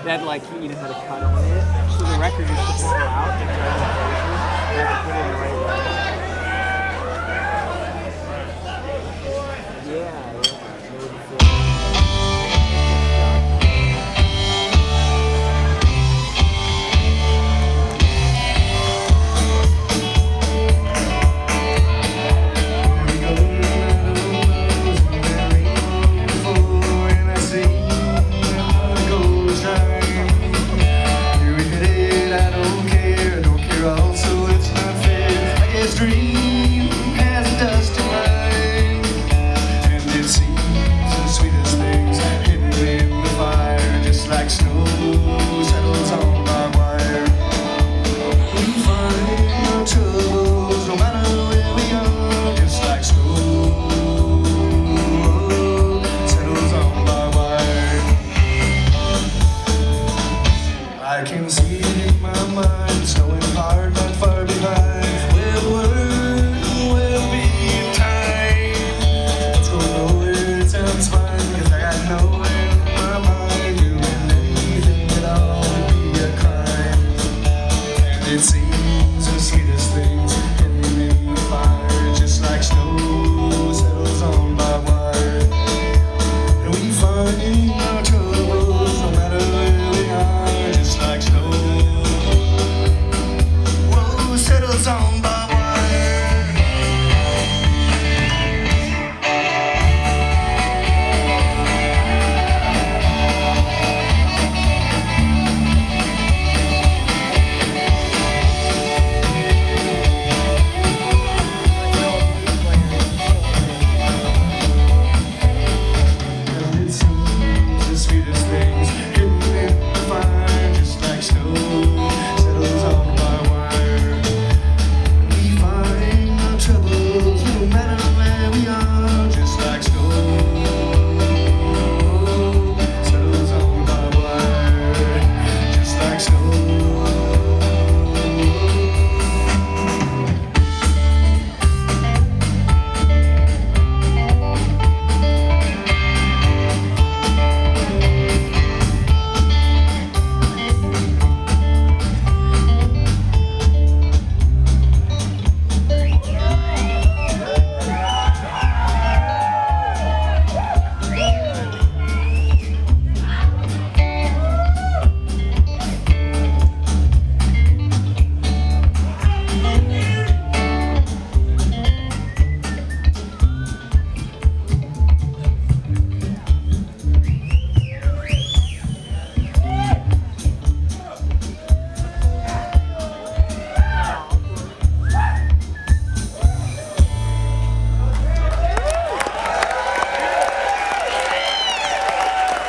that like you know how to cut on it. So the record used to fall out and drive the crazy. You have to put it in the right way. Yeah. I can see it in my mind, snowing hard, not far behind. We'll be in time. Let's go nowhere, it sounds fine, cause I got nowhere in my mind. Doing anything at all would be a crime. And it seems the sweetest things hidden in the fire, just like snow settles on my wire. And we find our troubles no matter where we are. Like snow, whoa, settles on barbed wire. And it seems the sweetest things hidden in the fire. Snow settles on my wire. We find our troubles no matter where we are.